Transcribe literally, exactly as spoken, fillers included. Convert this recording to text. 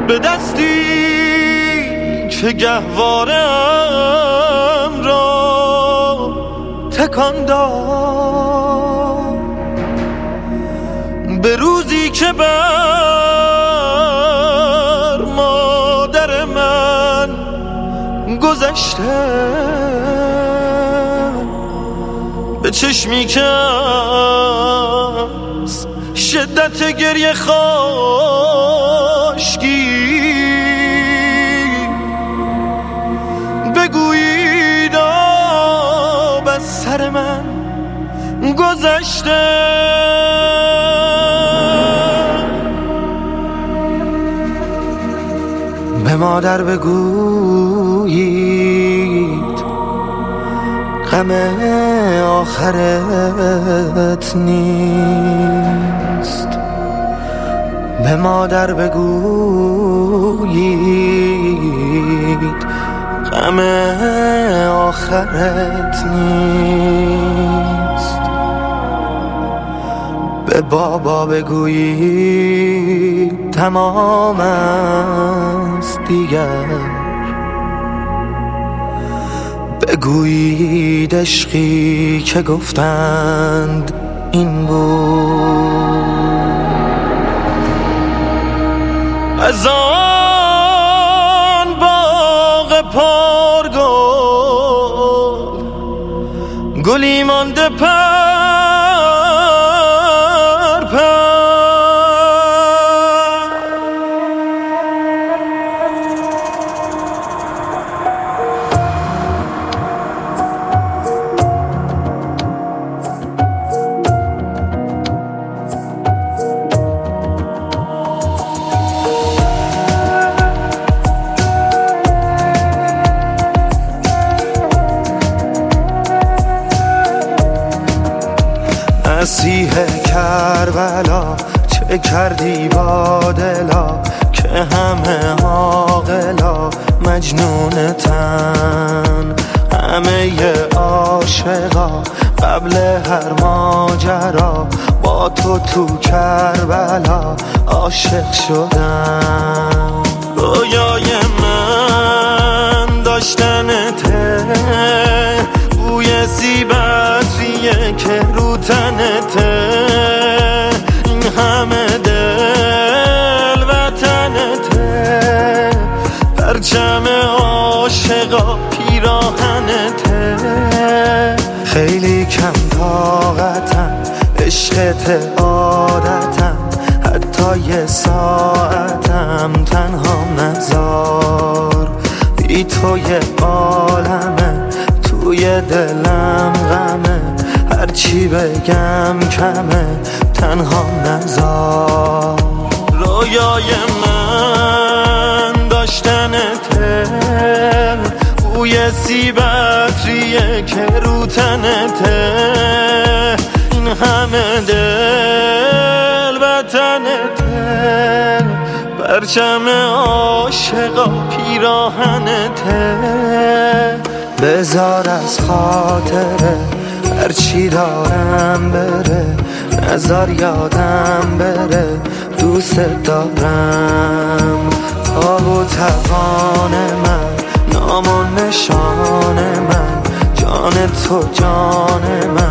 به دستی که گهوارم را تکان داد، به روزی که بر مادر من گذشته، به چشمی که از شدت گریه خاشکی بگویید آب از سر من گذشته. به مادر بگویید غم آخرت نیست، به مادر بگویید غم آخرت نیست، به بابا بگویید تمام است دیگر، بگویید عشقی که گفتند این بود. از آن باغ پرگل گلی مانده پر پر، مسیح کربلا چه کردی با دلا که همه عاقلا مجنونتن، همه عاشقا قبل هر ماجرا با تو تو کربلا عاشق شدن. رویای من داشتنته، بوی سیب عطریه که رو تنته، این همه دل وطنته، پرچم عاشقا پیراهنته. خیلی کم طاقتم، عشقت عادتم، حتی یه ساعتم تنها نذار، بی تو یه عالمه توی دلم غمه، هرچی بگم کمه تنها نذار. رویای من داشتنته، بوی سیب عطریه که رو تنته، این همه دل وطنته، پرچم عاشقا پیراهنته. بذار از خاطره هرچی دارم بره، نذار یادم بره دوست دارم. آب و توان من، نام و نشان من، جان تو جان من،